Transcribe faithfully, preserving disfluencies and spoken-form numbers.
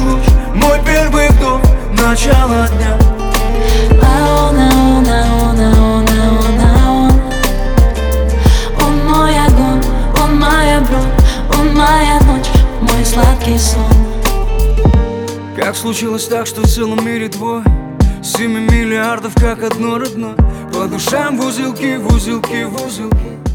луч, мой первый вдох, начало дня. А он, а он, а он, а он, а он, а он. Он мой огонь, он моя бронь, он моя ночь, мой сладкий сон. Как случилось так, что в целом мире двое, семь миллиардов, как одно родное, по душам в узелки, в узелки, в узелки.